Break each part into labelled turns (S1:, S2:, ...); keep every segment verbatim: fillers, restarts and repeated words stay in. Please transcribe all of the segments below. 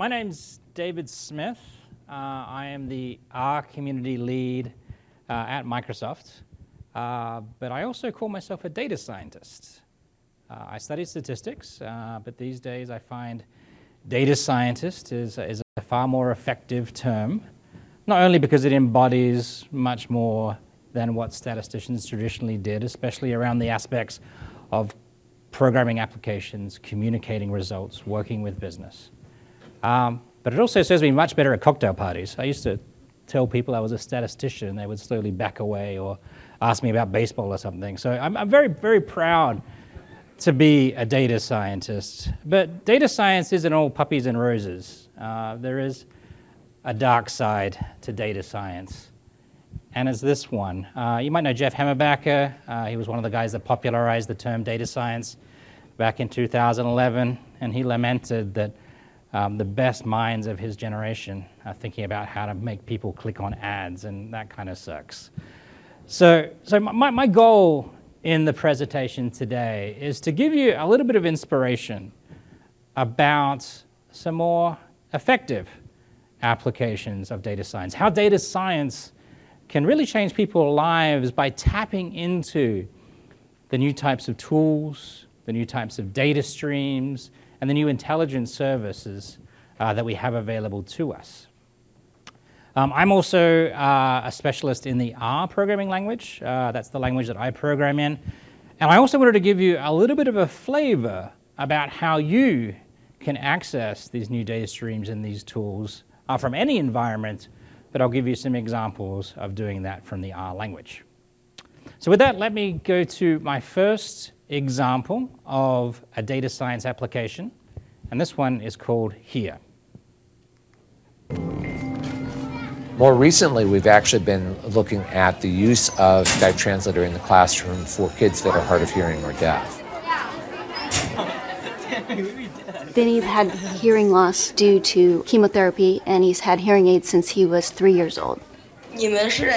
S1: My name's David Smith. Uh, I am the R community lead uh, at Microsoft, uh, but I also call myself a data scientist. Uh, I study statistics, uh, but these days I find data scientist is, is a far more effective term, not only because it embodies much more than what statisticians traditionally did, especially around the aspects of programming applications, communicating results, working with business. Um, but it also serves me much better at cocktail parties. I used to tell people I was a statistician and they would slowly back away or ask me about baseball or something. So I'm, I'm very, very proud to be a data scientist. But data science isn't all puppies and roses. Uh, there is a dark side to data science, and it's this one. Uh, you might know Jeff Hammerbacher. Uh, he was one of the guys that popularized the term data science back in two thousand eleven, and he lamented that um, the best minds of his generation are thinking about how to make people click on ads, and that kind of sucks. So, so my, my goal in the presentation today is to give you a little bit of inspiration about some more effective applications of data science, how data science can really change people's lives by tapping into the new types of tools, the new types of data streams, and the new intelligence services uh, that we have available to us. Um, I'm also uh, a specialist in the R programming language. Uh, that's the language that I program in. And I also wanted to give you a little bit of a flavor about how you can access these new data streams and these tools uh, from any environment, but I'll give you some examples of doing that from the R language. So with that, let me go to my first example of a data science application, and this one is called Here.
S2: More recently, we've actually been looking at the use of Skype Translator in the classroom for kids that are hard of hearing or deaf.
S3: Vinny had hearing loss due to chemotherapy, and he's had hearing aids since he was three years old.
S4: You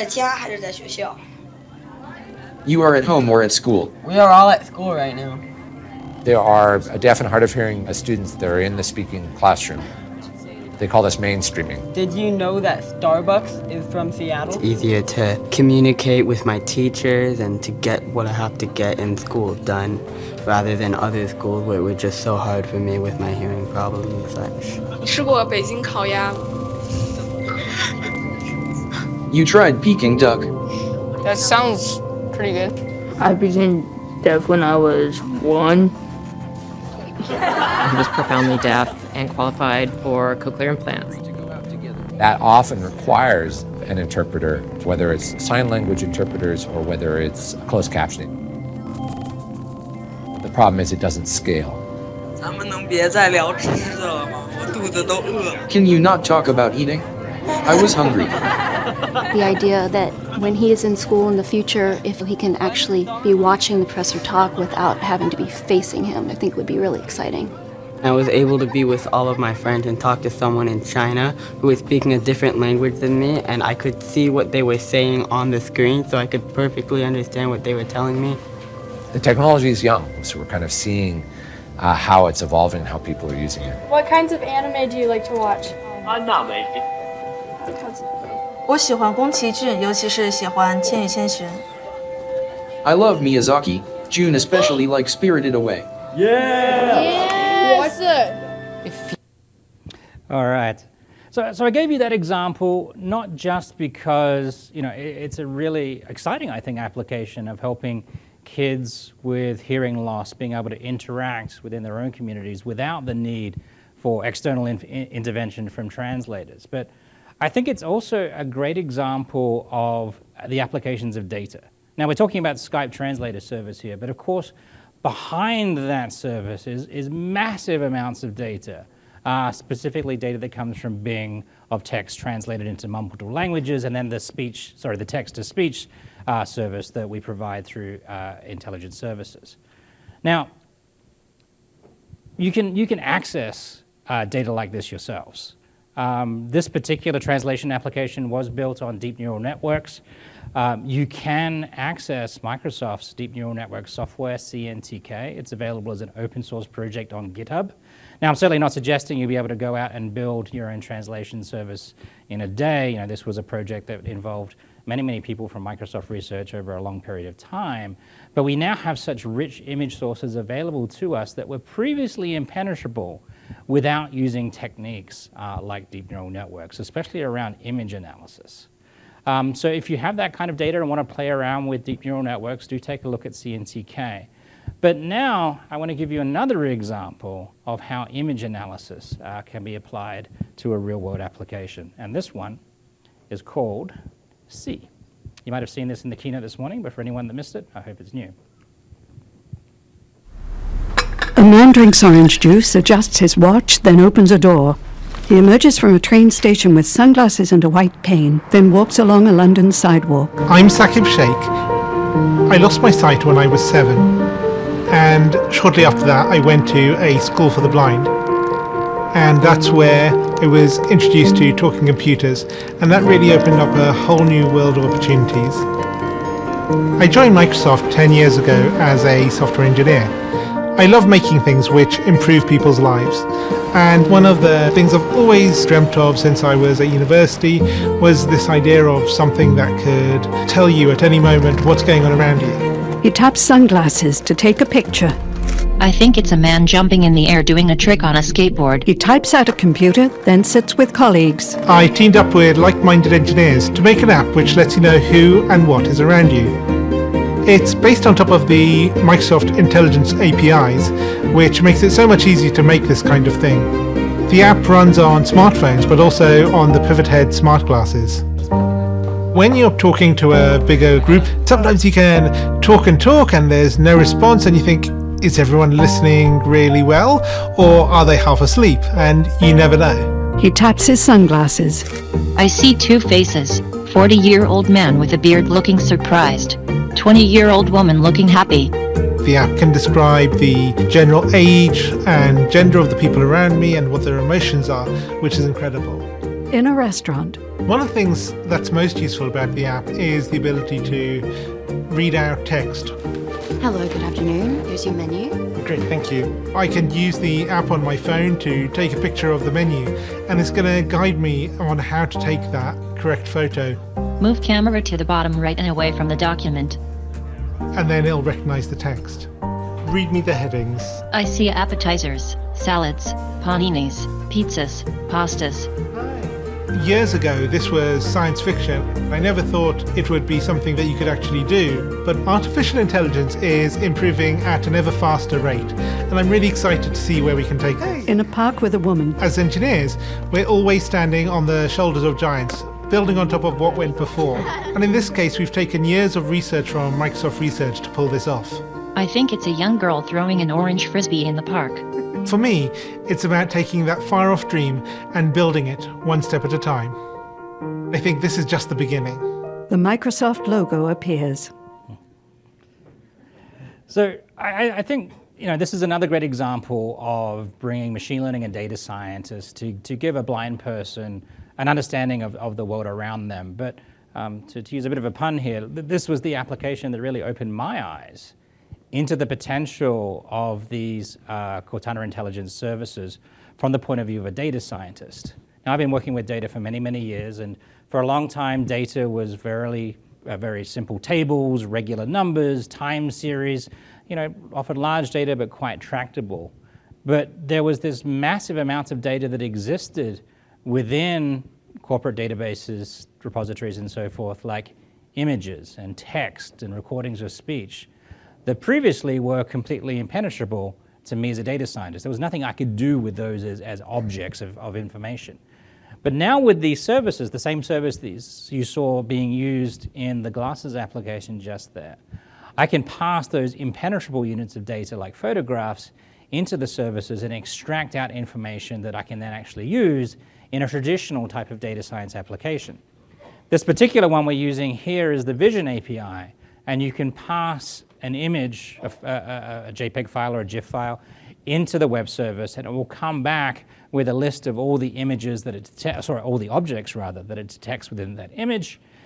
S5: are at home or at school?
S6: We are all at school right now.
S2: There are deaf and hard of hearing students that are in the speaking classroom. They call this mainstreaming.
S6: Did you know that Starbucks is from Seattle?
S7: It's easier to communicate with my teachers and to get what I have to get in school done, rather than other schools where it was just so hard for me with my hearing problems and such.
S5: You tried Peking duck.
S8: That sounds pretty good.
S9: I became deaf when I was one.
S10: He was profoundly deaf and qualified for cochlear implants.
S2: That often requires an interpreter, whether it's sign language interpreters or whether it's closed captioning. The problem is it doesn't scale.
S5: Can you not talk about eating? I was hungry.
S3: The idea that when he is in school in the future, if he can actually be watching the professor talk without having to be facing him, I think would be really exciting.
S7: I was able to be with all of my friends and talk to someone in China who was speaking a different language than me, and I could see what they were saying on the screen, so I could perfectly understand what they were telling me.
S2: The technology is young, so we're kind of seeing uh, how it's evolving and how people are using it.
S11: What kinds of anime do you like to watch?
S12: Anime.
S13: 我喜欢宫崎骏，尤其是喜欢《千与千寻》。
S5: I love Miyazaki. June especially likes Spirited Away.
S11: Yeah! Yes! Yes!
S1: All right. So, so I gave you that example not just because, you know, it, it's a really exciting, I think, application of helping kids with hearing loss being able to interact within their own communities without the need for external in intervention from translators. But I think it's also a great example of the applications of data. Now, we're talking about Skype Translator service here, but of course, behind that service is, is massive amounts of data, uh, specifically data that comes from Bing of text translated into multiple languages, and then the speech, sorry, the text-to-speech uh, service that we provide through uh, intelligence services. Now, you can, you can access uh, data like this yourselves. Um, this particular translation application was built on deep neural networks. Um, you can access Microsoft's deep neural network software, C N T K. It's available as an open source project on GitHub. Now, I'm certainly not suggesting you'll be able to go out and build your own translation service in a day. You know, this was a project that involved many, many people from Microsoft Research over a long period of time. But we now have such rich image sources available to us that were previously impenetrable without using techniques uh, like deep neural networks, especially around image analysis. Um, so if you have that kind of data and want to play around with deep neural networks, do take a look at C N T K. But now I want to give you another example of how image analysis uh, can be applied to a real-world application. And this one is called C. You might have seen this in the keynote this morning, but for anyone that missed it, I hope it's new.
S4: A man drinks orange juice, adjusts his watch, then opens a door. He emerges from a train station with sunglasses and a white cane, then walks along a London sidewalk.
S12: I'm Saqib Sheikh. I lost my sight when I was seven, and shortly after that I went to a school for the blind. And that's where I was introduced to talking computers, and that really opened up a whole new world of opportunities. I joined Microsoft ten years ago as a software engineer. I love making things which improve people's lives, and one of the things I've always dreamt of since I was at university was this idea of something that could tell you at any moment what's going on around you.
S4: He taps sunglasses to take a picture.
S14: I think it's a man jumping in the air doing a trick on a skateboard.
S4: He types at a computer, then sits with colleagues.
S12: I teamed up with like-minded engineers to make an app which lets you know who and what is around you. It's based on top of the Microsoft Intelligence A P Is, which makes it so much easier to make this kind of thing. The app runs on smartphones, but also on the Pivot Head smart glasses. When you're talking to a bigger group, sometimes you can talk and talk and there's no response, and you think, is everyone listening really well, or are they half asleep? And you never know.
S4: He taps his sunglasses.
S14: I see two faces, forty-year-old man with a beard looking surprised, twenty-year-old woman looking happy.
S12: The app can describe the general age and gender of the people around me and what their emotions are, which is incredible.
S4: In a restaurant.
S12: One of the things that's most useful about the app is the ability to read out text.
S15: Hello, good afternoon. Here's your menu.
S12: Great, thank you. I can use the app on my phone to take a picture of the menu, and it's going to guide me on how to take that correct photo.
S14: Move camera to the bottom right and away from the document.
S12: And then it'll recognize the text. Read me the headings.
S14: I see appetizers, salads, paninis, pizzas, pastas.
S12: Years ago, this was science fiction. I never thought it would be something that you could actually do, but artificial intelligence is improving at an ever faster rate, and I'm really excited to see where we can take it.
S4: In a park with a woman.
S12: As engineers, we're always standing on the shoulders of giants, building on top of what went before. And in this case, we've taken years of research from Microsoft Research to pull this off.
S14: I think it's a young girl throwing an orange frisbee in the park.
S12: For me, it's about taking that far-off dream and building it one step at a time. I think this is just the beginning.
S4: The Microsoft logo appears.
S1: So I, I think you know this is another great example of bringing machine learning and data scientists to, to give a blind person an understanding of, of the world around them. But um, to, to use a bit of a pun here, this was the application that really opened my eyes into the potential of these uh, Cortana intelligence services from the point of view of a data scientist. Now, I've been working with data for many, many years, and for a long time, data was very, uh, very simple tables, regular numbers, time series, you know, often large data, but quite tractable. But there was this massive amount of data that existed within corporate databases, repositories, and so forth, like images and text and recordings of speech, that previously were completely impenetrable to me as a data scientist. There was nothing I could do with those as, as objects of, of information. But now with these services, the same service that you saw being used in the glasses application just there, I can pass those impenetrable units of data like photographs into the services and extract out information that I can then actually use in a traditional type of data science application. This particular one we're using here is the Vision A P I, and you can pass an image, a, a, a JPEG file or a GIF file, into the web service, and it will come back with a list of all the images that it detects, sorry, all the objects rather, that it detects within that image,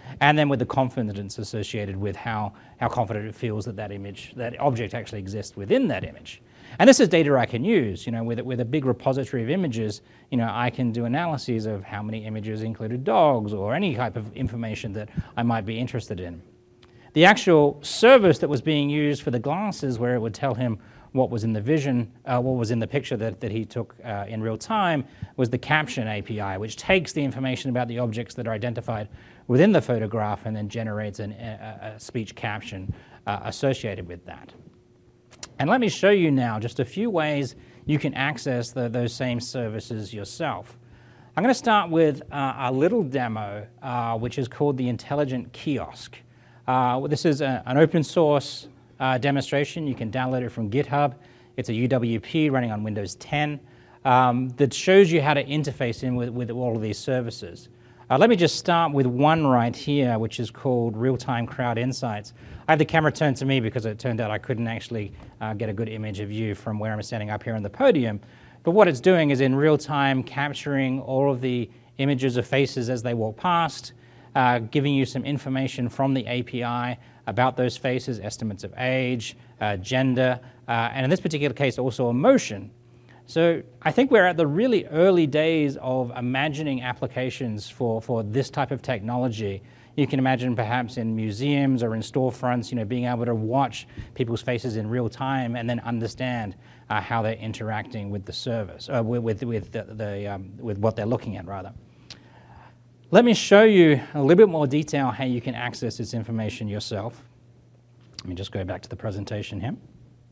S1: and then with the confidence associated with how, how confident it feels that that image, that object actually exists within that image. And this is data I can use, you know, with, with a big repository of images, you know, I can do analyses of how many images included dogs or any type of information that I might be interested in. The actual service that was being used for the glasses, where it would tell him what was in the vision, uh, what was in the picture that, that he took uh, in real time, was the Caption A P I, which takes the information about the objects that are identified within the photograph and then generates an, a, a speech caption uh, associated with that. And let me show you now just a few ways you can access the, those same services yourself. I'm going to start with uh, a little demo, uh, which is called the Intelligent Kiosk. Uh, this is a, an open source uh, demonstration. You can download it from GitHub. It's a U W P running on Windows ten um, that shows you how to interface in with, with all of these services. Uh, let me just start with one right here, which is called Real-Time Crowd Insights. I have the camera turned to me because it turned out I couldn't actually uh, get a good image of you from where I'm standing up here on the podium. But what it's doing is in real time capturing all of the images of faces as they walk past, uh, giving you some information from the A P I about those faces, estimates of age, uh, gender, uh, and in this particular case also emotion. So I think we're at the really early days of imagining applications for, for this type of technology. You can imagine perhaps in museums or in storefronts, you know, being able to watch people's faces in real time and then understand uh, how they're interacting with the service, uh, with, with, with, the, the, um, with what they're looking at, rather. Let me show you a little bit more detail how you can access this information yourself. Let me just go back to the presentation here.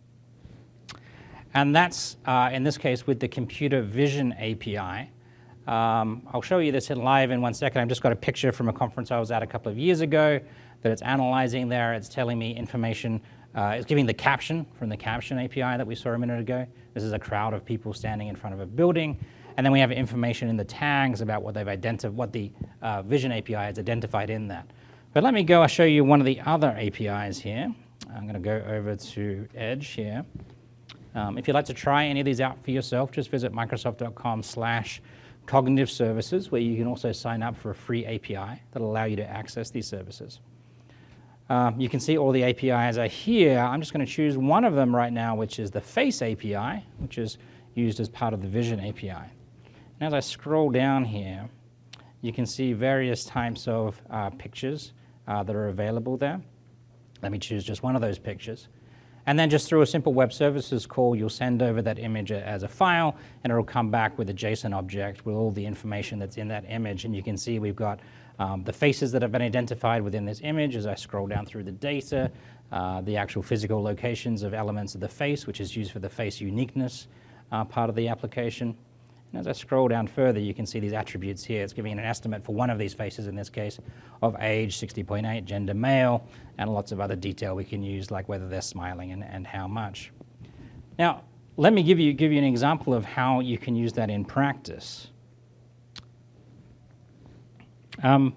S1: And that's, uh, in this case, with the Computer Vision A P I. Um, I'll show you this in live in one second. I've just got a picture from a conference I was at a couple of years ago that it's analyzing there. It's telling me information. Uh, it's giving the caption from the Caption A P I that we saw a minute ago. This is a crowd of people standing in front of a building. And then we have information in the tags about what they've identified, what the uh, Vision A P I has identified in that. But let me go and show you one of the other A P Is here. I'm going to go over to Edge here. Um, if you'd like to try any of these out for yourself, just visit microsoft.com slash cognitive services, where you can also sign up for a free A P I that'll allow you to access these services. Um, you can see all the A P Is are here. I'm just going to choose one of them right now, which is the Face A P I, which is used as part of the Vision A P I. And as I scroll down here, you can see various types of uh, pictures uh, that are available there. Let me choose just one of those pictures. And then just through a simple web services call, you'll send over that image as a file, and it'll come back with a JSON object with all the information that's in that image. And you can see we've got um, the faces that have been identified within this image as I scroll down through the data, uh, the actual physical locations of elements of the face, which is used for the face uniqueness uh, part of the application. And as I scroll down further, you can see these attributes here. It's giving an estimate for one of these faces, in this case, of age, sixty point eight, gender male, and lots of other detail we can use, like whether they're smiling and, and how much. Now, let me give you, give you an example of how you can use that in practice. Um,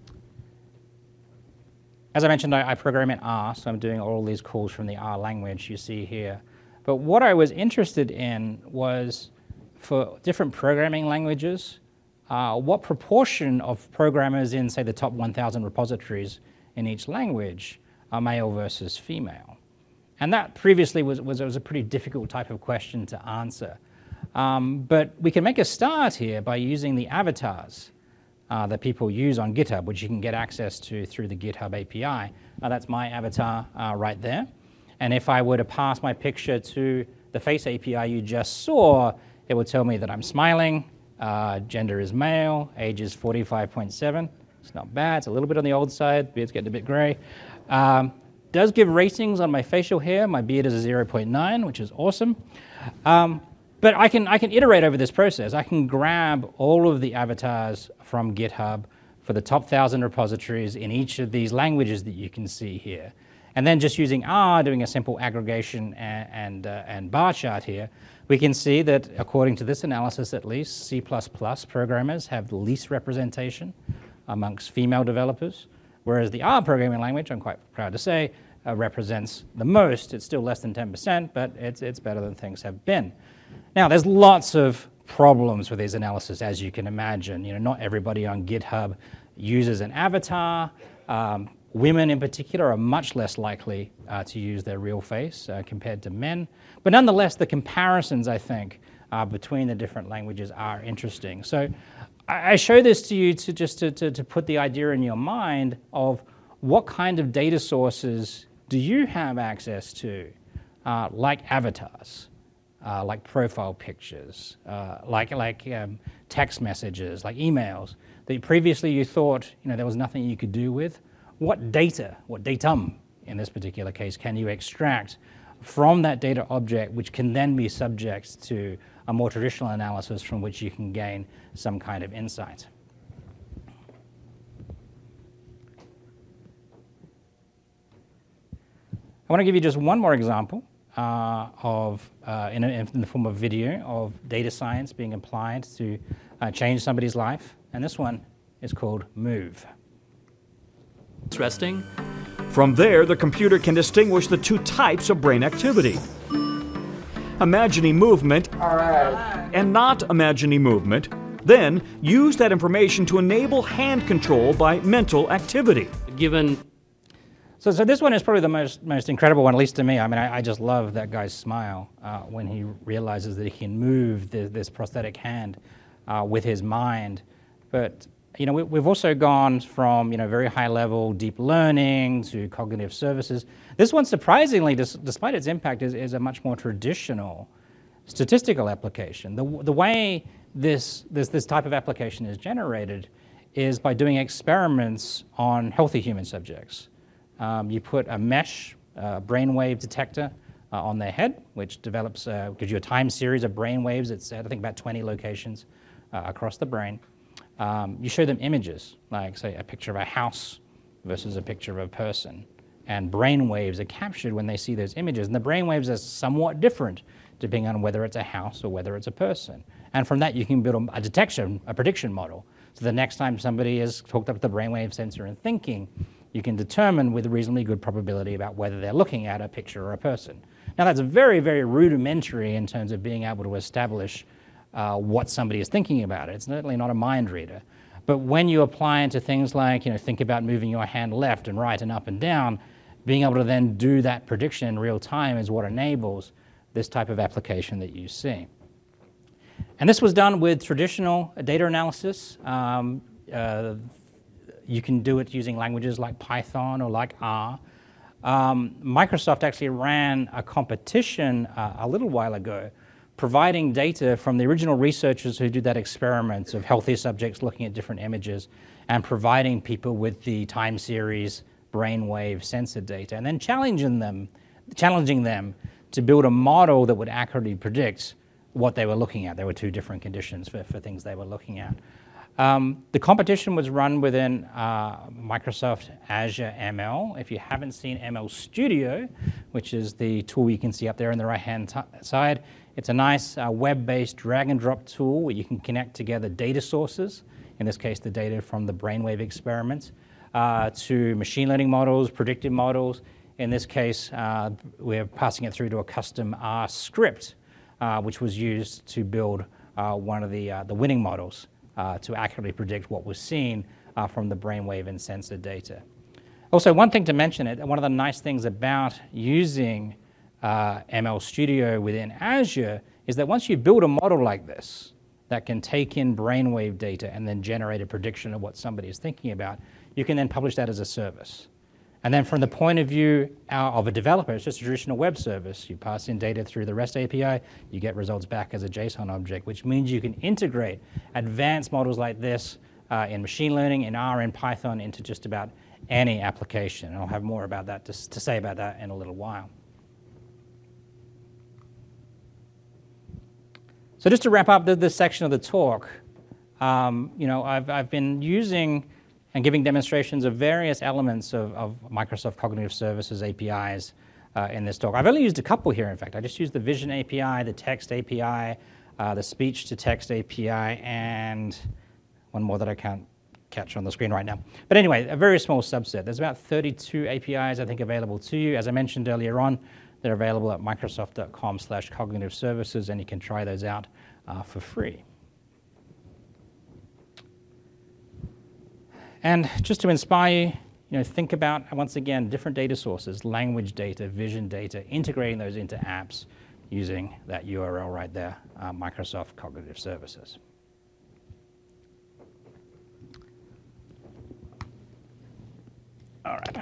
S1: as I mentioned, I, I program in R, so I'm doing all these calls from the R language you see here. But what I was interested in was, for different programming languages, uh, what proportion of programmers in, say, the top one thousand repositories in each language are male versus female? And that previously was, was, was a pretty difficult type of question to answer. Um, but we can make a start here by using the avatars uh, that people use on GitHub, which you can get access to through the GitHub A P I. Uh, that's my avatar uh, right there. And if I were to pass my picture to the Face A P I you just saw, it will tell me that I'm smiling, uh, gender is male, age is forty-five point seven. It's not bad. It's a little bit on the old side. Beard's getting a bit gray. Um, does give ratings on my facial hair. My beard is a zero point nine, which is awesome. Um, but I can, I can iterate over this process. I can grab all of the avatars from GitHub for the top one thousand repositories in each of these languages that you can see here. And then just using R, doing a simple aggregation and, and, uh, and bar chart here, we can see that, according to this analysis at least, C plus plus programmers have the least representation amongst female developers, whereas the R programming language, I'm quite proud to say, uh, represents the most. It's still less than ten percent, but it's, it's better than things have been. Now, there's lots of problems with these analyses, as you can imagine. You know, not everybody on GitHub use as an avatar. Um, women in particular are much less likely uh, to use their real face uh, compared to men. But nonetheless, the comparisons, I think, uh, between the different languages are interesting. So I, I show this to you to just to, to, to put the idea in your mind of what kind of data sources do you have access to, uh, like avatars, uh, like profile pictures, uh, like, like um, text messages, like emails, that previously you thought you know, there was nothing you could do with. What data, what datum in this particular case, can you extract from that data object, which can then be subject to a more traditional analysis from which you can gain some kind of insight? I want to give you just one more example uh, of, uh, in, a, in the form of video, of data science being applied to uh, change somebody's life. And this one is called Move.
S16: Interesting. From there, the computer can distinguish the two types of brain activity. Imagining movement and not imagining movement. Then, use that information to enable hand control by mental activity.
S1: Given So, so this one is probably the most most incredible one, at least to me. I mean, I, I just love that guy's smile uh, when he realizes that he can move this, this prosthetic hand uh, with his mind. But you know, we, we've also gone from you know very high level deep learning to cognitive services. This one, surprisingly, dis, despite its impact, is, is a much more traditional statistical application. The the way this this this type of application is generated is by doing experiments on healthy human subjects. Um, you put a mesh uh, brainwave detector uh, on their head, which develops, uh, gives you a time series of brainwaves. It's at, I think, about twenty locations uh, across the brain. Um, you show them images, like, say, a picture of a house versus a picture of a person. And brainwaves are captured when they see those images. And the brainwaves are somewhat different depending on whether it's a house or whether it's a person. And from that, you can build a detection, a prediction model. So the next time somebody is hooked up to the brainwave sensor and thinking, you can determine with a reasonably good probability about whether they're looking at a picture or a person. Now that's very, very rudimentary in terms of being able to establish uh, what somebody is thinking about. It's certainly not a mind reader. But when you apply it to things like, you know, think about moving your hand left and right and up and down, being able to then do that prediction in real time is what enables this type of application that you see. And this was done with traditional data analysis. Um, uh, You can do it using languages like Python or like R. Um, Microsoft actually ran a competition uh, a little while ago, providing data from the original researchers who did that experiment of healthy subjects looking at different images and providing people with the time series brainwave sensor data, and then challenging them, challenging them to build a model that would accurately predict what they were looking at. There were two different conditions for, for things they were looking at. Um, the competition was run within uh, Microsoft Azure M L. If you haven't seen M L Studio, which is the tool you can see up there on the right-hand side, it's a nice uh, web-based drag-and-drop tool where you can connect together data sources, in this case the data from the brainwave experiments, uh, to machine learning models, predictive models. In this case, uh, we're passing it through to a custom R script, uh, which was used to build uh, one of the, uh, the winning models. Uh, to accurately predict what was seen uh, from the brainwave and sensor data. Also, one thing to mention, it, one of the nice things about using uh, M L Studio within Azure is that once you build a model like this that can take in brainwave data and then generate a prediction of what somebody is thinking about, you can then publish that as a service. And then from the point of view of a developer, it's just a traditional web service. You pass in data through the REST A P I, you get results back as a JSON object, which means you can integrate advanced models like this uh, in machine learning, in R, and Python into just about any application. And I'll have more about that to, to say about that in a little while. So just to wrap up this section of the talk, um, you know, I've, I've been using and giving demonstrations of various elements of, of Microsoft Cognitive Services A P Is uh, in this talk. I've only used a couple here, in fact. I just used the Vision A P I, the Text A P I, uh, the Speech-to-Text A P I, and one more that I can't catch on the screen right now. But anyway, a very small subset. There's about thirty-two A P Is, I think, available to you. As I mentioned earlier on, they're available at microsoft.com slash cognitive services, and you can try those out uh, for free. And just to inspire you, you know, think about, once again, different data sources, language data, vision data, integrating those into apps using that U R L right there, uh, Microsoft Cognitive Services. All right.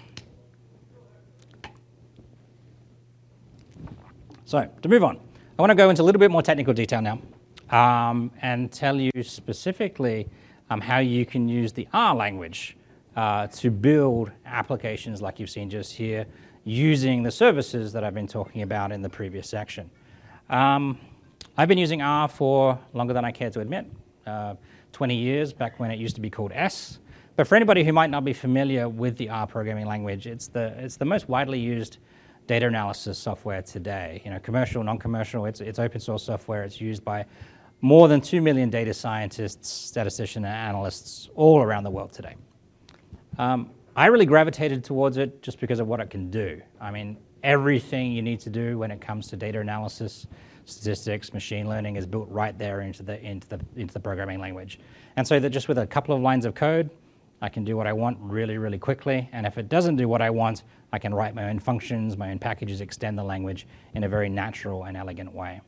S1: So, to move on, I want to go into a little bit more technical detail now um, and tell you specifically um, how you can use the R language uh, to build applications like you've seen just here using the services that I've been talking about in the previous section. Um, I've been using R for longer than I care to admit, uh, twenty years, back when it used to be called S. But for anybody who might not be familiar with the R programming language, it's the, it's the most widely used data analysis software today. You know, commercial, non-commercial, it's, it's open source software. It's used by more than two million data scientists, statisticians, and analysts all around the world today. Um, I really gravitated towards it just because of what it can do. I mean, everything you need to do when it comes to data analysis, statistics, machine learning is built right there into the, into the, into the programming language. And so that just with a couple of lines of code, I can do what I want really, really quickly. And if it doesn't do what I want, I can write my own functions, my own packages, extend the language in a very natural and elegant way.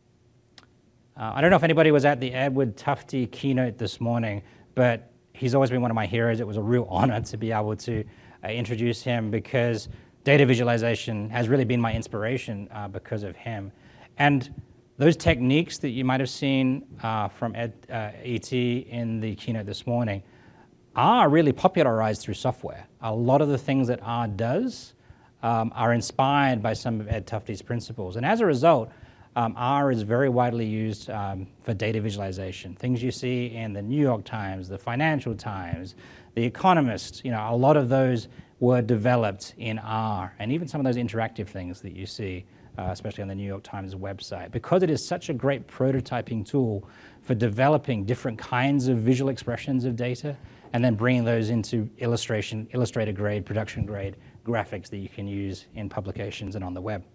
S1: Uh, I don't know if anybody was at the Edward Tufte keynote this morning, but he's always been one of my heroes. It was a real honor to be able to uh, introduce him because data visualization has really been my inspiration uh, because of him. And those techniques that you might have seen uh, from Ed, uh, E T in the keynote this morning are really popularized through software. A lot of the things that R does um, are inspired by some of Ed Tufte's principles. And as a result, um, R is very widely used um, for data visualization. Things you see in the New York Times, the Financial Times, the Economist, you know, a lot of those were developed in R, and even some of those interactive things that you see, uh, especially on the New York Times website, because it is such a great prototyping tool for developing different kinds of visual expressions of data, and then bringing those into illustration, illustrator grade, production grade graphics that you can use in publications and on the web.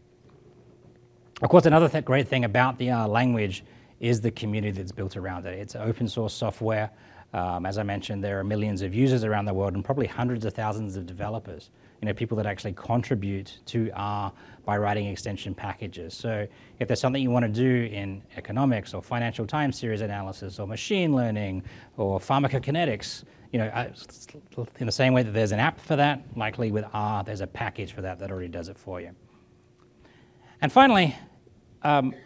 S1: Of course, another th- great thing about the R language is the community that's built around it. It's open source software. Um, as I mentioned, there are millions of users around the world and probably hundreds of thousands of developers, you know, people that actually contribute to R by writing extension packages. So if there's something you want to do in economics or financial time series analysis or machine learning or pharmacokinetics, you know, in the same way that there's an app for that, likely with R, there's a package for that that already does it for you. And finally, um,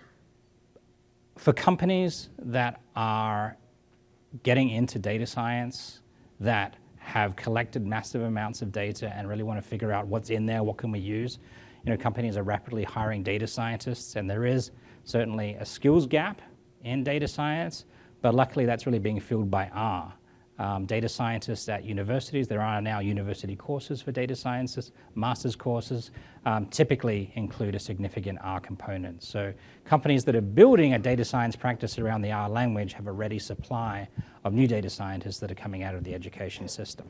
S1: for companies that are getting into data science, that have collected massive amounts of data and really want to figure out what's in there, what can we use. You know, companies are rapidly hiring data scientists, and there is certainly a skills gap in data science, but luckily that's really being filled by R. Um, data scientists at universities, there are now university courses for data scientists, master's courses, um, typically include a significant R component. So companies that are building a data science practice around the R language have a ready supply of new data scientists that are coming out of the education system.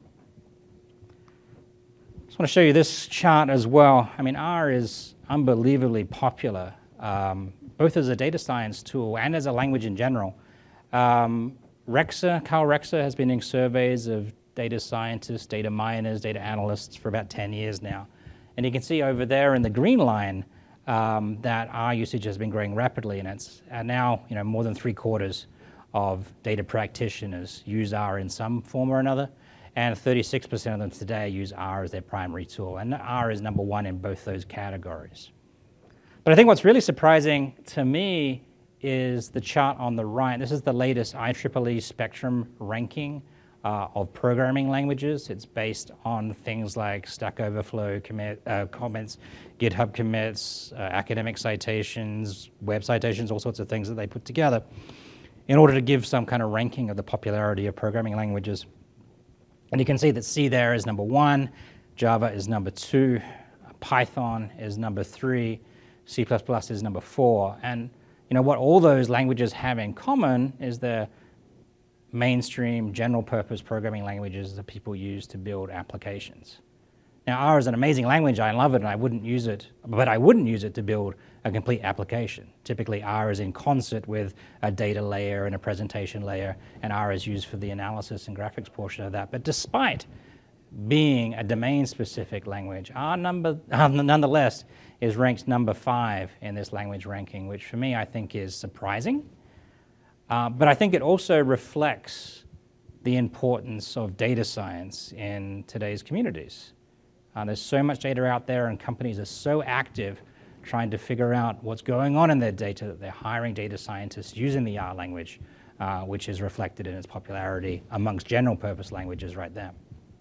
S1: I just want to show you this chart as well. I mean, R is unbelievably popular, um, both as a data science tool and as a language in general. Um, Rexer, Carl Rexer has been doing surveys of data scientists, data miners, data analysts for about ten years now. And you can see over there in the green line um, that R usage has been growing rapidly, and it's and now you know, more than three quarters of data practitioners use R in some form or another, and thirty-six percent of them today use R as their primary tool. And R is number one in both those categories. But I think what's really surprising to me is the chart on the right. This is the latest I triple E Spectrum ranking uh, of programming languages. It's based on things like Stack Overflow commit, uh, comments, GitHub commits, uh, academic citations, web citations, all sorts of things that they put together in order to give some kind of ranking of the popularity of programming languages. And you can see that C there is number one, Java is number two, Python is number three, C plus plus is number four. And you know, what all those languages have in common is they're mainstream, general-purpose programming languages that people use to build applications. Now, R is an amazing language. I love it, and I wouldn't use it, but I wouldn't use it to build a complete application. Typically, R is in concert with a data layer and a presentation layer, and R is used for the analysis and graphics portion of that. But despite being a domain-specific language, R number, uh, nonetheless is ranked number five in this language ranking, which for me I think is surprising. Uh, but I think it also reflects the importance of data science in today's communities. Uh, there's so much data out there, and companies are so active trying to figure out what's going on in their data that they're hiring data scientists using the R language, uh, which is reflected in its popularity amongst general purpose languages right there.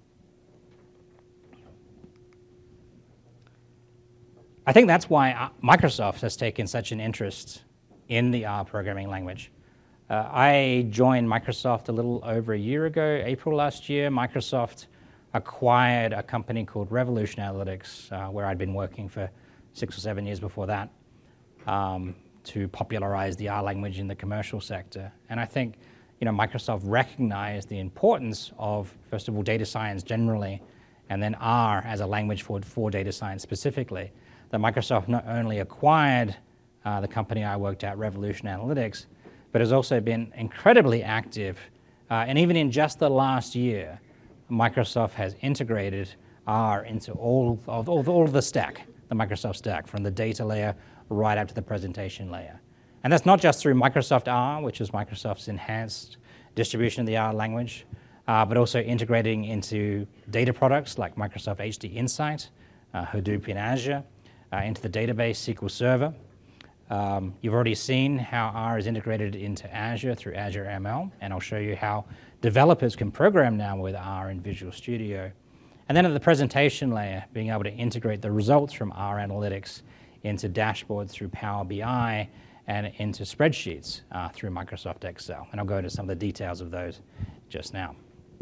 S1: I think that's why Microsoft has taken such an interest in the R programming language. Uh, I joined Microsoft a little over a year ago, April last year. Microsoft acquired a company called Revolution Analytics, uh, where I'd been working for six or seven years before that, um, to popularize the R language in the commercial sector. And I think, you know, Microsoft recognized the importance of, first of all, data science generally, and then R as a language for, for data science specifically. That Microsoft not only acquired uh, the company I worked at, Revolution Analytics, but has also been incredibly active. Uh, and even in just the last year, Microsoft has integrated R into all of, all, all of the stack, the Microsoft stack, from the data layer right up to the presentation layer. And that's not just through Microsoft R, which is Microsoft's enhanced distribution of the R language, uh, but also integrating into data products like Microsoft H D Insight, uh, Hadoop in Azure, uh, into the database S Q L Server. Um, you've already seen how R is integrated into Azure through Azure M L, and I'll show you how developers can program now with R in Visual Studio. And then at the presentation layer, being able to integrate the results from R Analytics into dashboards through Power B I and into spreadsheets uh, through Microsoft Excel. And I'll go into some of the details of those just now.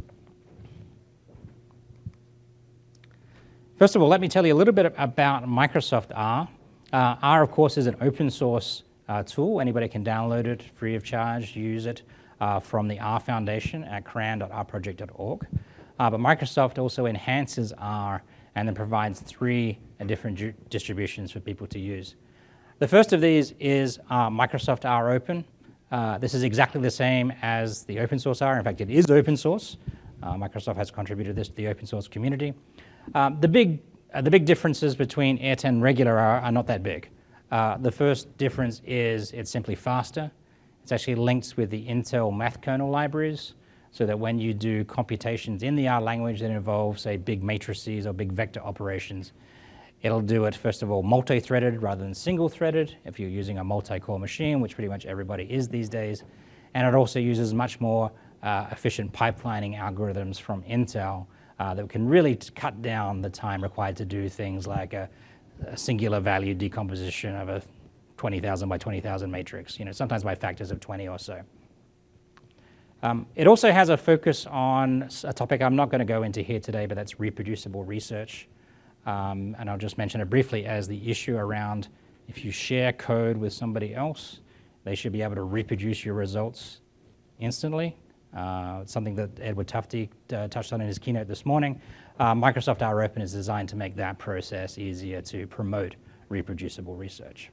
S1: First of all, let me tell you a little bit about Microsoft R. Uh, R, of course, is an open source uh, tool. Anybody can download it free of charge, use it uh, from the R Foundation at cran dot r project dot org. Uh, but Microsoft also enhances R and then provides three uh, different ju- distributions for people to use. The first of these is uh, Microsoft R Open. Uh, this is exactly the same as the open source R. In fact, it is open source. Uh, Microsoft has contributed this to the open source community. Um, the big Uh, the big differences between R ten and regular R are not that big. Uh, the first difference is it's simply faster. It's actually linked with the Intel math kernel libraries, so that when you do computations in the R language that involve, say, big matrices or big vector operations, it'll do it, first of all, multi-threaded rather than single-threaded if you're using a multi-core machine, which pretty much everybody is these days. And it also uses much more uh, efficient pipelining algorithms from Intel Uh, that can really t- cut down the time required to do things like a, a singular value decomposition of a twenty thousand by twenty thousand matrix, you know, sometimes by factors of twenty or so. Um, it also has a focus on a topic I'm not going to go into here today, but that's reproducible research. Um, and I'll just mention it briefly as the issue around if you share code with somebody else, they should be able to reproduce your results instantly. Uh, something that Edward Tufte uh, touched on in his keynote this morning. Uh, Microsoft R Open is designed to make that process easier to promote reproducible research.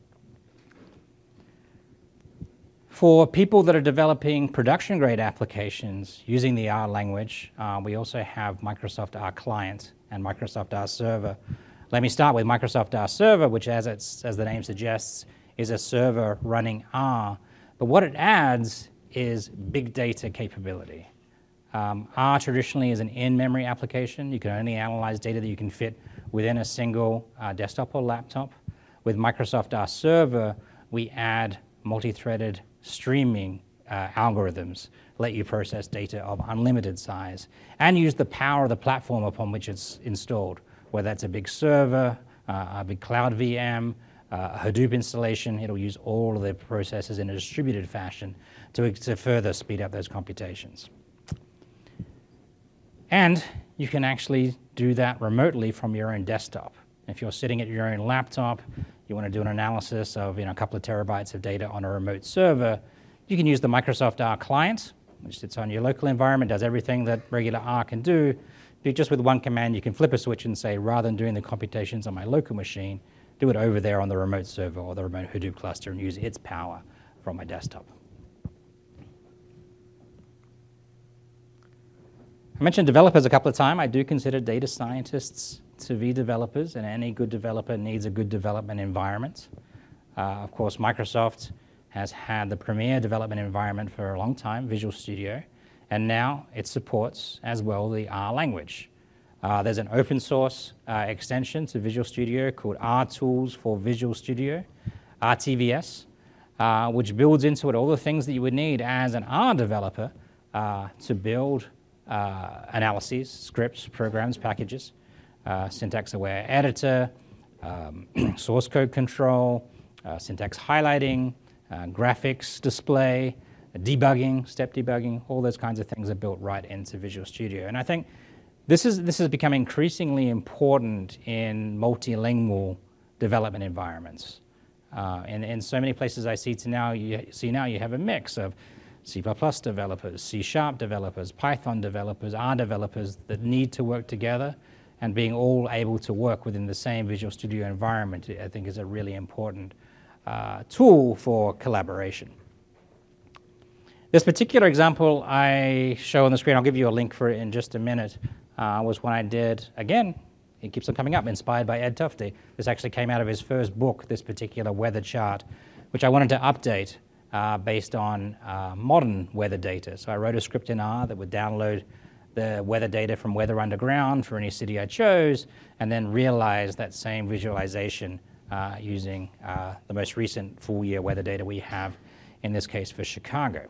S1: For people that are developing production-grade applications using the R language, uh, we also have Microsoft R Client and Microsoft R Server. Let me start with Microsoft R Server, which, as, it's, as the name suggests, is a server running R. But what it adds is big data capability. Um, R traditionally is an in-memory application. You can only analyze data that you can fit within a single uh, desktop or laptop. With Microsoft R Server, we add multi-threaded streaming uh, algorithms, let you process data of unlimited size, and use the power of the platform upon which it's installed, whether that's a big server, uh, a big cloud V M, uh, a Hadoop installation. It'll use all of the processes in a distributed fashion to, to further speed up those computations. And you can actually do that remotely from your own desktop. If you're sitting at your own laptop, you want to do an analysis of you know, a couple of terabytes of data on a remote server, you can use the Microsoft R Client, which sits on your local environment, does everything that regular R can do. But just with one command, you can flip a switch and say, rather than doing the computations on my local machine, do it over there on the remote server or the remote Hadoop cluster and use its power from my desktop. I mentioned developers a couple of times. I do consider data scientists to be developers, and any good developer needs a good development environment. Uh, of course, Microsoft has had the premier development environment for a long time, Visual Studio, and now it supports as well the R language. Uh, there's an open source uh, extension to Visual Studio called R Tools for Visual Studio, R T V S, uh, which builds into it all the things that you would need as an R developer uh, to build uh, analyses, scripts, programs, packages, uh, syntax-aware editor, um, source code control, uh, syntax highlighting, uh, graphics display, debugging, step debugging, all those kinds of things are built right into Visual Studio. And I think This is this has become increasingly important in multilingual development environments. Uh, in, in so many places I see to now, you see now you have a mix of C plus plus developers, C sharp developers, Python developers, R developers that need to work together, and being all able to work within the same Visual Studio environment, I think, is a really important uh, tool for collaboration. This particular example I show on the screen, I'll give you a link for it in just a minute, uh, was when I did, again, it keeps on coming up, inspired by Ed Tufte. This actually came out of his first book, this particular weather chart, which I wanted to update uh, based on uh, modern weather data. So I wrote a script in R that would download the weather data from Weather Underground for any city I chose, and then realize that same visualization uh, using uh, the most recent full year weather data we have, in this case for Chicago.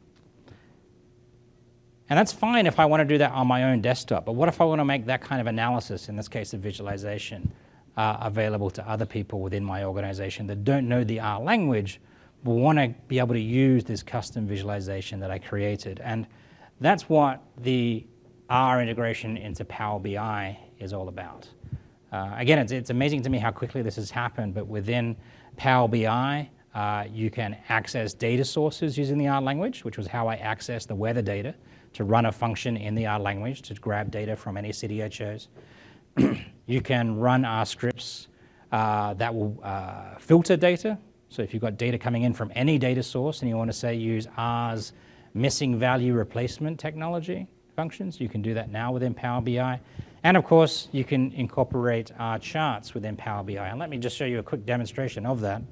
S1: And that's fine if I want to do that on my own desktop, but what if I want to make that kind of analysis, in this case of visualization, uh, available to other people within my organization that don't know the R language, but want to be able to use this custom visualization that I created? And that's what the R integration into Power B I is all about. Uh, again, it's, it's amazing to me how quickly this has happened, but within Power B I, uh, you can access data sources using the R language, which was how I accessed the weather data, to run a function in the R language to grab data from any city I chose. You can run R scripts uh, that will uh, filter data. So if you've got data coming in from any data source and you want to, say, use R's missing value replacement technology functions, you can do that now within Power B I. And of course, you can incorporate R charts within Power B I. And let me just show you a quick demonstration of that.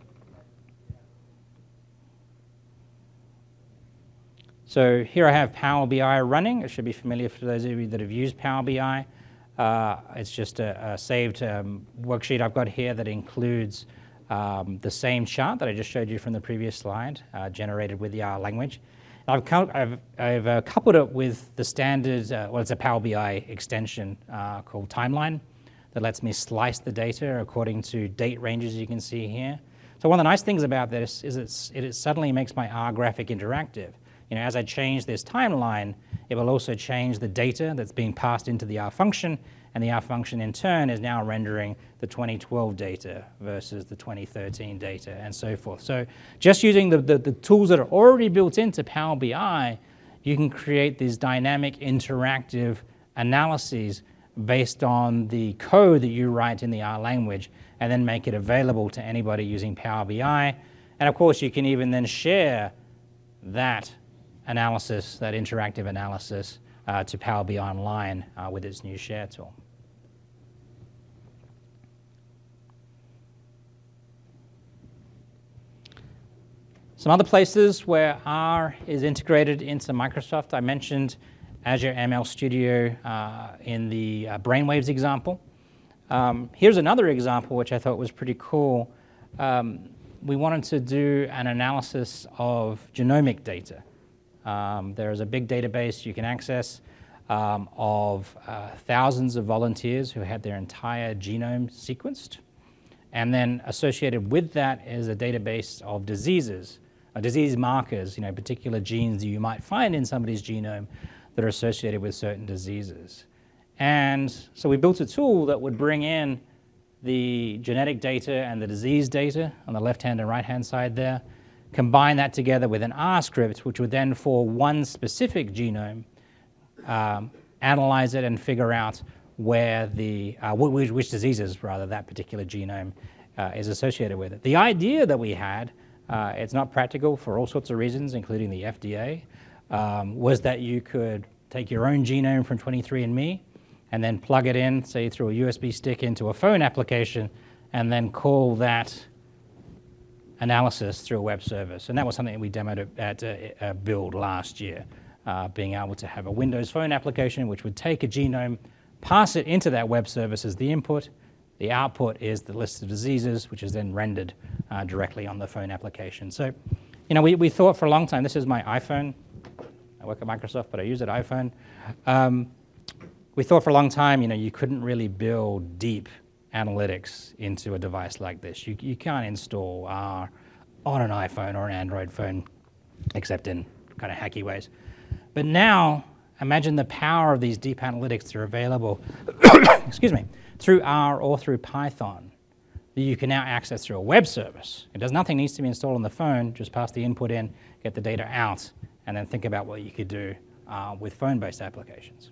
S1: So here I have Power B I running. It should be familiar for those of you that have used Power B I. Uh, it's just a, a saved um, worksheet I've got here that includes um, the same chart that I just showed you from the previous slide, uh, generated with the R language. I've, I've, I've uh, coupled it with the standard, uh, well, it's a Power B I extension uh, called Timeline that lets me slice the data according to date ranges you can see here. So one of the nice things about this is it's, it, it suddenly makes my R graphic interactive. You know, as I change this timeline, it will also change the data that's being passed into the R function, and the R function in turn is now rendering the twenty twelve data versus the twenty thirteen data, and so forth. So just using the, the, the tools that are already built into Power B I, you can create these dynamic interactive analyses based on the code that you write in the R language, and then make it available to anybody using Power B I. And of course, you can even then share that analysis, that interactive analysis, uh, to Power B I Online uh, with its new share tool. Some other places where R is integrated into Microsoft, I mentioned Azure M L Studio uh, in the uh, Brainwaves example. Um, here's another example which I thought was pretty cool. Um, we wanted to do an analysis of genomic data. Um, there is a big database you can access um, of uh, thousands of volunteers who had their entire genome sequenced. And then associated with that is a database of diseases, uh, disease markers, you know, particular genes that you might find in somebody's genome that are associated with certain diseases. And so we built a tool that would bring in the genetic data and the disease data on the left-hand and right-hand side there, combine that together with an R script, which would then, for one specific genome, um, analyze it and figure out where the, uh, which, which diseases, rather, that particular genome uh, is associated with it. The idea that we had, uh, it's not practical for all sorts of reasons, including the F D A, um, was that you could take your own genome from twenty-three and me and then plug it in, say through a U S B stick into a phone application, and then call that analysis through a web service. And that was something that we demoed at uh, uh, Build last year, uh, being able to have a Windows Phone application which would take a genome, pass it into that web service as the input. The output is the list of diseases, which is then rendered uh, directly on the phone application. So, you know, we, we thought for a long time, this is my iPhone. I work at Microsoft, but I use an iPhone. Um, we thought for a long time, you know, you couldn't really build deep analytics into a device like this. You, you can't install R on an iPhone or an Android phone, except in kind of hacky ways. But now, imagine the power of these deep analytics that are available, excuse me, through R or through Python, that you can now access through a web service. It does nothing needs to be installed on the phone, just pass the input in, get the data out, and then think about what you could do uh, with phone-based applications.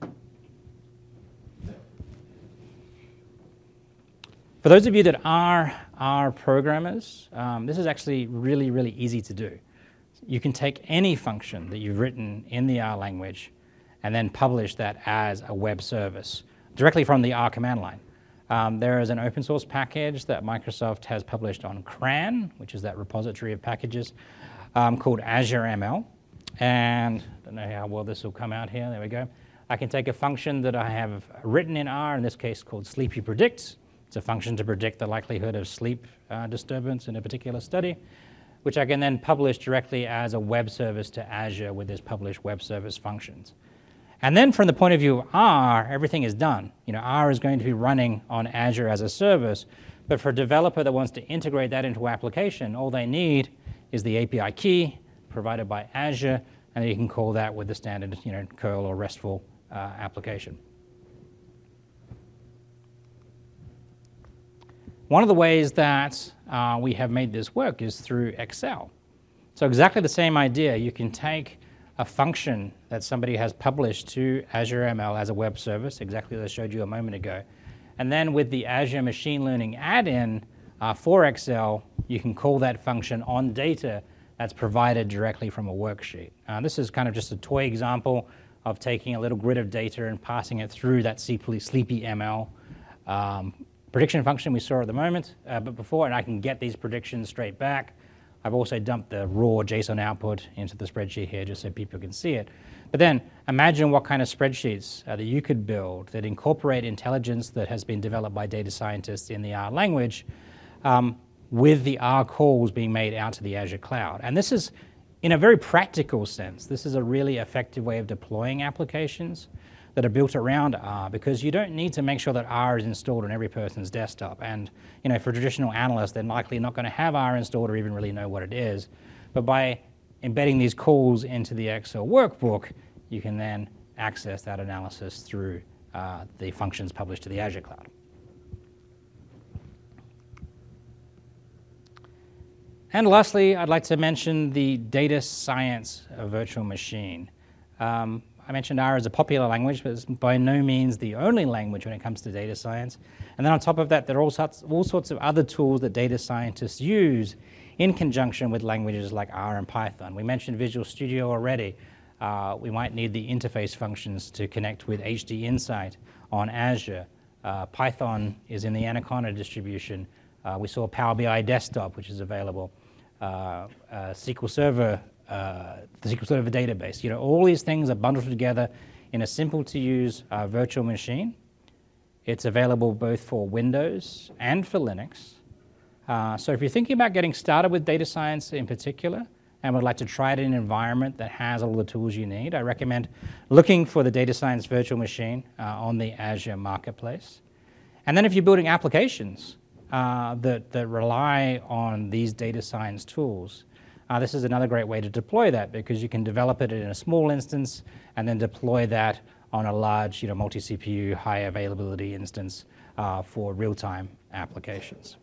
S1: For those of you that are, are programmers, um, this is actually really, really easy to do. You can take any function that you've written in the R language and then publish that as a web service directly from the R command line. Um, there is an open source package that Microsoft has published on CRAN, which is that repository of packages, um, called Azure M L. And I don't know how well this will come out here. There we go. I can take a function that I have written in R, in this case called sleepy predict. It's a function to predict the likelihood of sleep uh, disturbance in a particular study, which I can then publish directly as a web service to Azure with this publish web service functions. And then from the point of view of R, everything is done. You know, R is going to be running on Azure as a service, but for a developer that wants to integrate that into an application, all they need is the A P I key provided by Azure, and you can call that with the standard, you know, curl or RESTful uh, application. One of the ways that uh, we have made this work is through Excel. So exactly the same idea. You can take a function that somebody has published to Azure M L as a web service, exactly as I showed you a moment ago. And then with the Azure Machine Learning add-in uh, for Excel, you can call that function on data that's provided directly from a worksheet. Uh, this is kind of just a toy example of taking a little grid of data and passing it through that sleepy M L um, prediction function we saw at the moment, uh, but before, and I can get these predictions straight back. I've also dumped the raw JSON output into the spreadsheet here just so people can see it. But then imagine what kind of spreadsheets uh, that you could build that incorporate intelligence that has been developed by data scientists in the R language um, with the R calls being made out to the Azure cloud. And this is, in a very practical sense, this is a really effective way of deploying applications that are built around R, because you don't need to make sure that R is installed on every person's desktop. And you know, for traditional analysts, they're likely not going to have R installed or even really know what it is. But by embedding these calls into the Excel workbook, you can then access that analysis through uh, the functions published to the Azure cloud. And lastly, I'd like to mention the data science virtual machine. Um, I mentioned R as a popular language, but it's by no means the only language when it comes to data science. And then on top of that, there are all sorts, all sorts of other tools that data scientists use in conjunction with languages like R and Python. We mentioned Visual Studio already. Uh, we might need the interface functions to connect with H D Insight on Azure. Uh, Python is in the Anaconda distribution. Uh, we saw Power B I Desktop, which is available. Uh, uh, S Q L Server, uh, the S Q L Server database. You know, all these things are bundled together in a simple-to-use uh, virtual machine. It's available both for Windows and for Linux. Uh, so if you're thinking about getting started with data science in particular and would like to try it in an environment that has all the tools you need, I recommend looking for the data science virtual machine uh, on the Azure Marketplace. And then if you're building applications uh, that, that rely on these data science tools, uh, this is another great way to deploy that, because you can develop it in a small instance and then deploy that on a large, you know, multi-C P U, high availability instance uh, for real-time applications.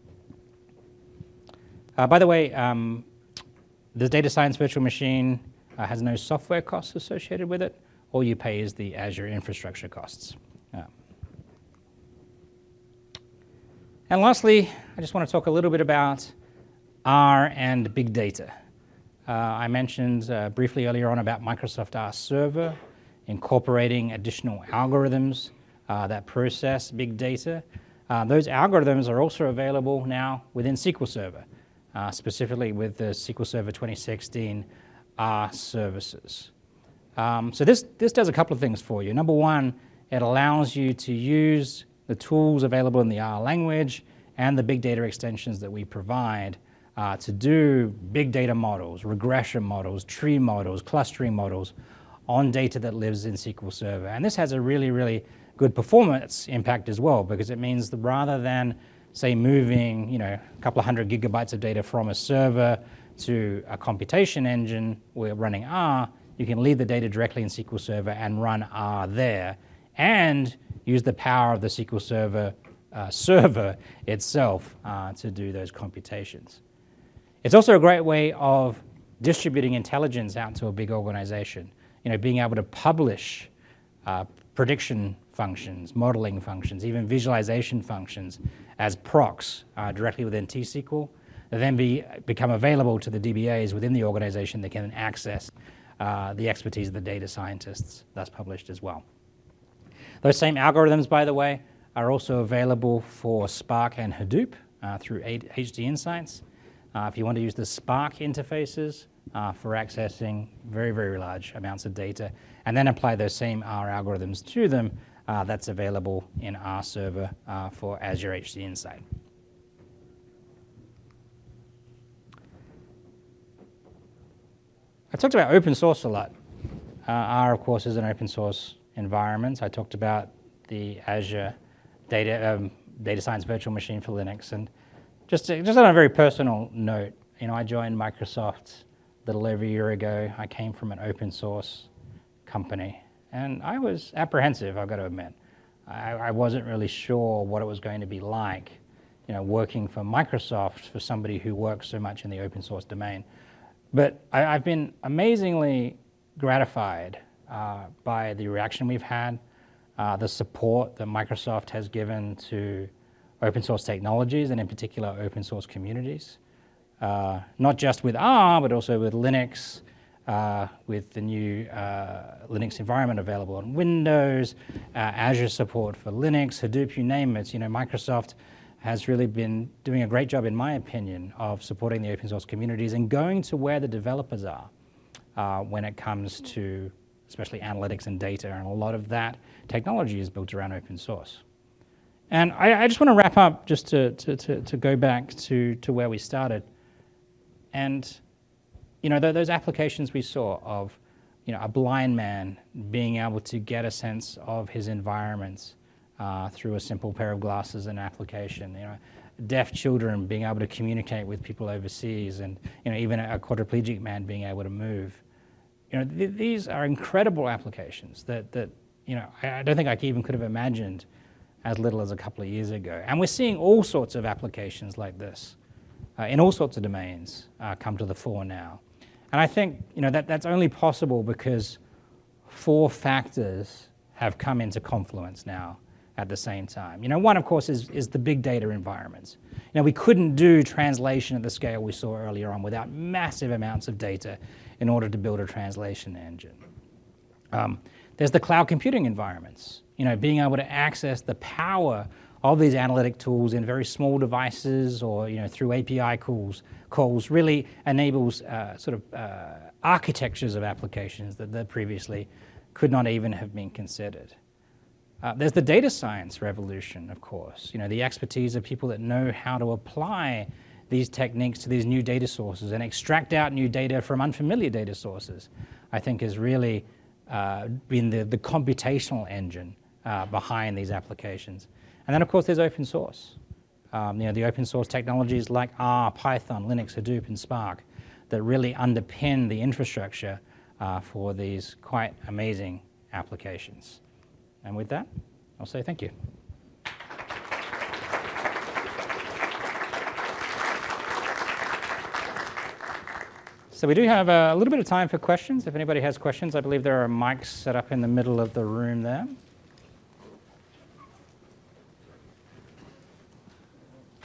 S1: Uh, by the way, um, the data science virtual machine uh, has no software costs associated with it. All you pay is the Azure infrastructure costs. Uh, And lastly, I just want to talk a little bit about R and big data. Uh, I mentioned uh, briefly earlier on about Microsoft R Server, incorporating additional algorithms uh, that process big data. Uh, those algorithms are also available now within S Q L Server, uh, specifically with the S Q L Server twenty sixteen R services. Um, so this, this does a couple of things for you. Number one, it allows you to use the tools available in the R language and the big data extensions that we provide uh, to do big data models, regression models, tree models, clustering models on data that lives in S Q L Server. And this has a really, really good performance impact as well, because it means that rather than, say, moving you know, a couple of hundred gigabytes of data from a server to a computation engine, we're running R, you can leave the data directly in S Q L Server and run R there, and use the power of the S Q L Server uh, server itself uh, to do those computations. It's also a great way of distributing intelligence out to a big organization. You know, being able to publish uh, prediction functions, modeling functions, even visualization functions as procs uh, directly within T S Q L, that then be, become available to the D B As within the organization that can access uh, the expertise of the data scientists, thus published as well. Those same algorithms, by the way, are also available for Spark and Hadoop uh, through H D Insights. Uh, if you want to use the Spark interfaces uh, for accessing very, very large amounts of data, and then apply those same R algorithms to them, uh, that's available in R Server uh, for Azure H D Insight. I talked about open source a lot. Uh, R, of course, is an open source environment. I talked about the Azure Data, um, Data Science Virtual Machine for Linux. And just, to, just on a very personal note, you know, I joined Microsoft a little over a year ago. I came from an open source company, and I was apprehensive, I've got to admit. I, I wasn't really sure what it was going to be like, you know, working for Microsoft for somebody who works so much in the open source domain. But I, I've been amazingly gratified uh, by the reaction we've had, uh, the support that Microsoft has given to open source technologies, and in particular open source communities. Uh, not just with R, but also with Linux, uh, with the new uh, Linux environment available on Windows, uh, Azure support for Linux, Hadoop, you name it. You know, Microsoft has really been doing a great job, in my opinion, of supporting the open source communities and going to where the developers are uh, when it comes to especially analytics and data, and a lot of that technology is built around open source. And I, I just want to wrap up just to, to, to, to go back to, to where we started. And, you know, th those applications we saw of, you know, a blind man being able to get a sense of his environments uh, through a simple pair of glasses and application, you know, deaf children being able to communicate with people overseas, and, you know, even a quadriplegic man being able to move. You know, th these are incredible applications that, that you know, I, I don't think I even could have imagined as little as a couple of years ago. And we're seeing all sorts of applications like this uh, in all sorts of domains uh, come to the fore now. And I think, you know, that, that's only possible because four factors have come into confluence now at the same time. You know, one, of course, is, is the big data environments. You know, we couldn't do translation at the scale we saw earlier on without massive amounts of data in order to build a translation engine. Um, there's the cloud computing environments. You know, being able to access the power of these analytic tools in very small devices, or, you know, through A P I calls, calls really enables uh, sort of uh, architectures of applications that, that previously could not even have been considered. Uh, there's the data science revolution, of course. You know, the expertise of people that know how to apply these techniques to these new data sources and extract out new data from unfamiliar data sources, I think has really uh, been the, the computational engine uh, behind these applications. And then, of course, there's open source. Um, you know, the open source technologies like R, Python, Linux, Hadoop, and Spark that really underpin the infrastructure uh, for these quite amazing applications. And with that, I'll say thank you. So we do have a little bit of time for questions. If anybody has questions, I believe there are mics set up in the middle of the room there.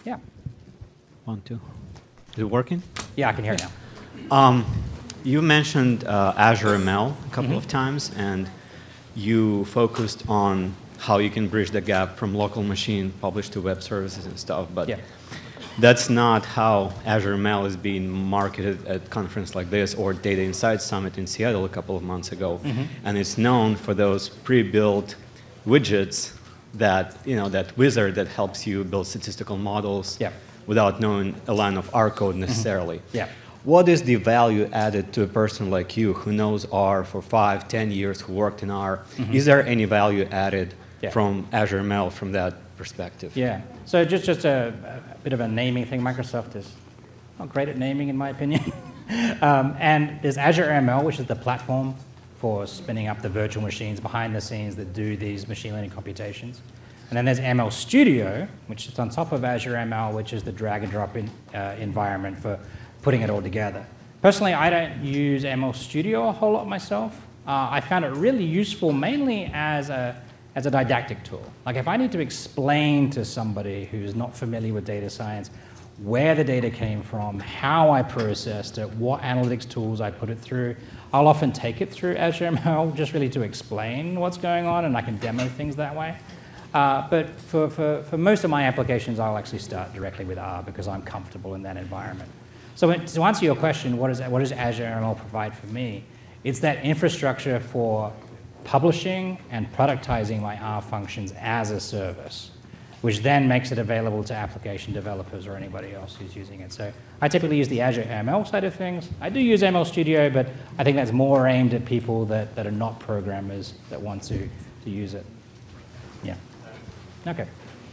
S1: Yeah.
S17: One, two. Is it working?
S1: Yeah, I can hear you now.
S17: Um, you mentioned uh, Azure M L a couple
S1: Mm-hmm.
S17: of times, and you focused on how you can bridge the gap from local machine published to web services and stuff, but
S1: Yeah.
S17: that's not how Azure M L is being marketed at conference like this or Data Insights Summit in Seattle a couple of months ago.
S1: Mhm.
S17: And it's known for those pre-built widgets that, you know, that wizard that helps you build statistical models
S1: Yeah.
S17: without knowing a line of R code necessarily.
S1: Yeah.
S17: What is the value added to a person like you who knows R for five, ten years, who worked in R?
S1: Mhm.
S17: Is there any value added
S1: Yeah.
S17: from Azure M L from that perspective?
S1: Yeah. So just, just a, a bit of a naming thing. Microsoft is not great at naming, in my opinion. um, and there's Azure M L, which is the platform for spinning up the virtual machines behind the scenes that do these machine learning computations. And then there's M L Studio, which is on top of Azure M L, which is the drag and drop in, uh, environment for putting it all together. Personally, I don't use M L Studio a whole lot myself. Uh, I found it really useful mainly as a, as a didactic tool. Like if I need to explain to somebody who's not familiar with data science where the data came from, how I processed it, what analytics tools I put it through, I'll often take it through Azure M L just really to explain what's going on, and I can demo things that way. Uh, but for, for, for most of my applications, I'll actually start directly with R because I'm comfortable in that environment. So when, to answer your question, what, is, what does Azure M L provide for me? It's that infrastructure for publishing and productizing my R functions as a service, which then makes it available to application developers or anybody else who's using it. So I typically use the Azure M L side of things. I do use M L Studio, but I think that's more aimed at people that, that are not programmers that want to, to use it. Yeah. Okay.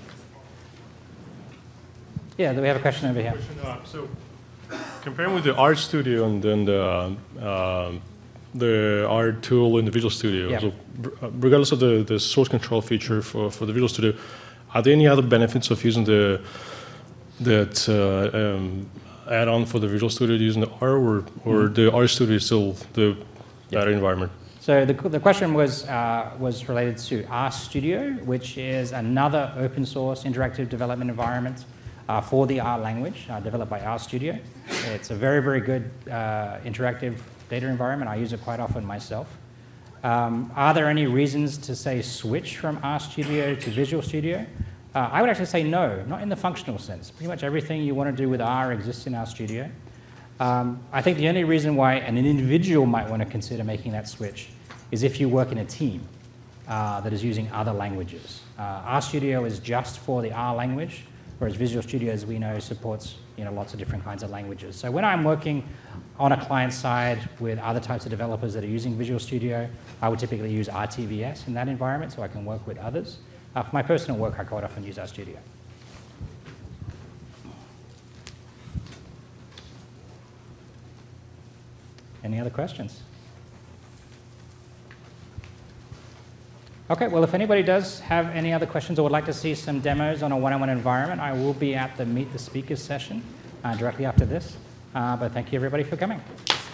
S1: Yeah, do we have a question over here?
S18: Question, uh, so comparing with the R Studio and then the, uh, the R tool in the Visual Studio,
S1: Yeah.
S18: so regardless of the, the source control feature for, for the Visual Studio, are there any other benefits of using the that uh, um, add-on for the Visual Studio using the R, or, or
S1: Mm.
S18: the R Studio is still the better environment?
S1: So the, the question was, uh, was related to RStudio, which is another open source interactive development environment uh, for the R language, uh, developed by RStudio. It's a very, very good uh, interactive data environment. I use it quite often myself. Um, are there any reasons to say switch from RStudio to Visual Studio? Uh, I would actually say no, not in the functional sense. Pretty much everything you want to do with R exists in RStudio. Um, I think the only reason why an individual might want to consider making that switch is if you work in a team uh, that is using other languages. Uh, RStudio is just for the R language, whereas Visual Studio, as we know, supports you know, lots of different kinds of languages. So when I'm working on a client side with other types of developers that are using Visual Studio, I would typically use R T V S in that environment so I can work with others. Uh, for my personal work, I quite often use RStudio. Any other questions? Okay, well, if anybody does have any other questions or would like to see some demos on a one-on-one environment, I will be at the Meet the Speakers session uh, directly after this. Uh, but thank you, everybody, for coming.